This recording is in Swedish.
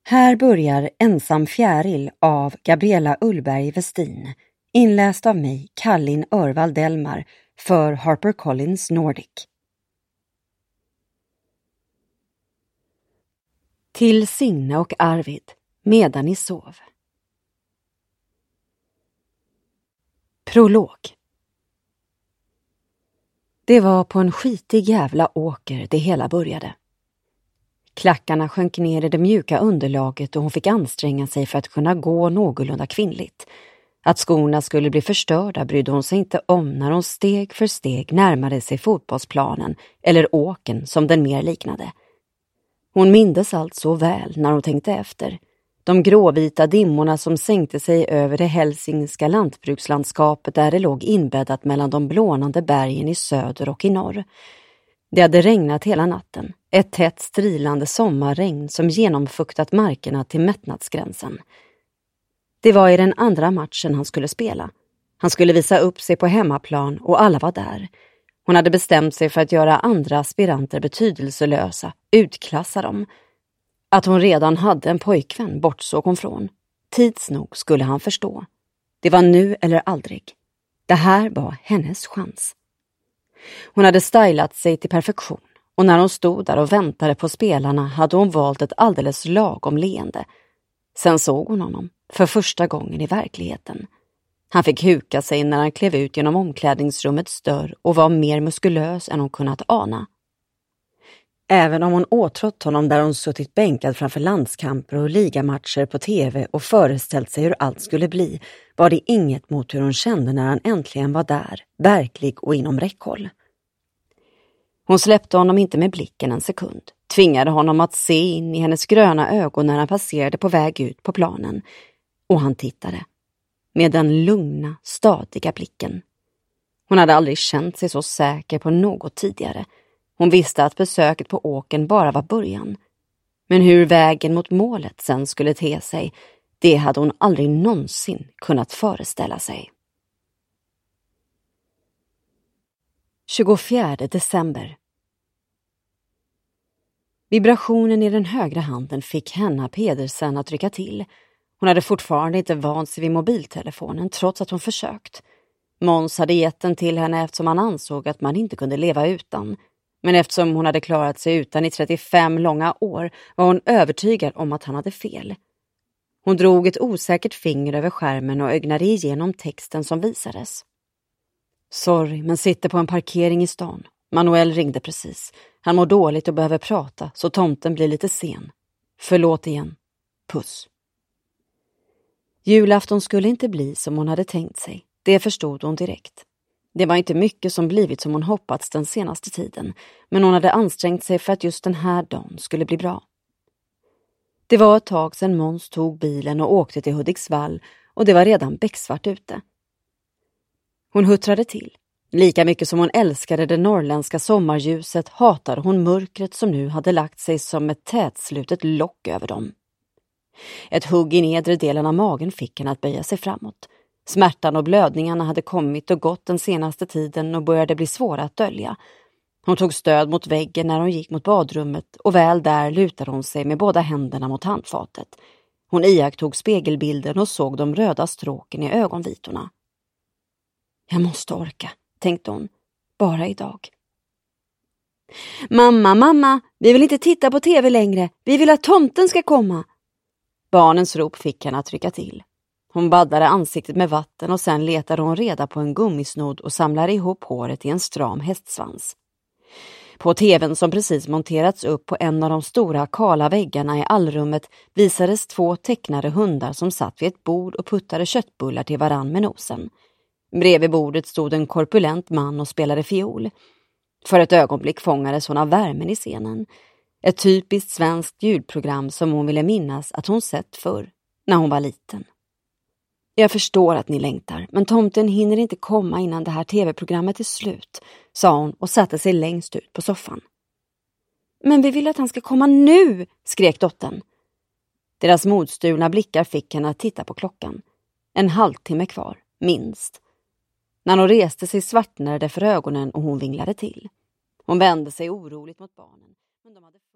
Här börjar Ensam fjäril av Gabriella Ullberg Westin, inläst av mig, Kallin Örvald Delmar, för HarperCollins Nordic. Till Signe och Arvid, medan ni sov. Prolog. Det var på en skitig jävla åker det hela började. Klackarna sjönk ner i det mjuka underlaget och hon fick anstränga sig för att kunna gå någorlunda kvinnligt. Att skorna skulle bli förstörda brydde hon sig inte om när hon steg för steg närmade sig fotbollsplanen eller åken som den mer liknade. Hon mindes allt så väl när hon tänkte efter. De gråvita dimmorna som sänkte sig över det hälsingska lantbrukslandskapet där det låg inbäddat mellan de blånande bergen i söder och i norr. Det hade regnat hela natten, ett tätt strilande sommarregn som genomfuktat markerna till mättnadsgränsen. Det var i den andra matchen han skulle spela. Han skulle visa upp sig på hemmaplan och alla var där. Hon hade bestämt sig för att göra andra aspiranter betydelselösa, utklassa dem. Att hon redan hade en pojkvän bortsåg hon från. Tids nog skulle han förstå. Det var nu eller aldrig. Det här var hennes chans. Hon hade stylat sig till perfektion och när hon stod där och väntade på spelarna hade hon valt ett alldeles lagom leende. Sen såg hon honom för första gången i verkligheten. Han fick huka sig när han klev ut genom omklädningsrummets dörr och var mer muskulös än hon kunnat ana. Även om hon åtrått honom där hon suttit bänkad framför landskamper och ligamatcher på tv och föreställt sig hur allt skulle bli, var det inget mot hur hon kände när han äntligen var där, verklig och inom räckhåll. Hon släppte honom inte med blicken en sekund, tvingade honom att se in i hennes gröna ögon när han passerade på väg ut på planen. Och han tittade, med den lugna, stadiga blicken. Hon hade aldrig känt sig så säker på något tidigare. Hon visste att besöket på åken bara var början. Men hur vägen mot målet sen skulle te sig, det hade hon aldrig någonsin kunnat föreställa sig. 24 december. Vibrationen i den högra handen fick Henna Pedersen att rycka till. Hon hade fortfarande inte vant sig vid mobiltelefonen trots att hon försökt. Måns hade gett den till henne eftersom han ansåg att man inte kunde leva utan. Men eftersom hon hade klarat sig utan i 35 långa år var hon övertygad om att han hade fel. Hon drog ett osäkert finger över skärmen och ögnade igenom texten som visades. Sorry, men sitter på en parkering i stan. Manuel ringde precis. Han mår dåligt och behöver prata så tomten blir lite sen. Förlåt igen. Puss. Julafton skulle inte bli som hon hade tänkt sig. Det förstod hon direkt. Det var inte mycket som blivit som hon hoppats den senaste tiden, men hon hade ansträngt sig för att just den här dagen skulle bli bra. Det var ett tag sedan Måns tog bilen och åkte till Hudiksvall och det var redan becksvart ute. Hon huttrade till. Lika mycket som hon älskade det norrländska sommarljuset hatade hon mörkret som nu hade lagt sig som ett tätslutet lock över dem. Ett hugg i nedre delen av magen fick henne att böja sig framåt. Smärtan och blödningarna hade kommit och gått den senaste tiden och började bli svåra att dölja. Hon tog stöd mot väggen när hon gick mot badrummet och väl där lutade hon sig med båda händerna mot handfatet. Hon iakttog spegelbilden och såg de röda stråken i ögonvitorna. Jag måste orka, tänkte hon. Bara idag. Mamma, vi vill inte titta på tv längre. Vi vill att tomten ska komma. Barnens rop fick henne att trycka till. Hon baddade ansiktet med vatten och sen letade hon reda på en gummisnodd och samlade ihop håret i en stram hästsvans. På tvn som precis monterats upp på en av de stora kala väggarna i allrummet visades 2 tecknade hundar som satt vid ett bord och puttade köttbullar till varann med nosen. Bredvid bordet stod en korpulent man och spelade fiol. För ett ögonblick fångades hon av värmen i scenen. Ett typiskt svenskt ljudprogram som hon ville minnas att hon sett förr, när hon var liten. Jag förstår att ni längtar, men tomten hinner inte komma innan det här tv-programmet är slut, sa hon och satte sig längst ut på soffan. Men vi vill att han ska komma nu, skrek dottern. Deras modstulna blickar fick henne att titta på klockan. En halvtimme kvar, minst. När hon reste sig svartnade det för ögonen och hon vinglade till. Hon vände sig oroligt mot barnen. Men de hade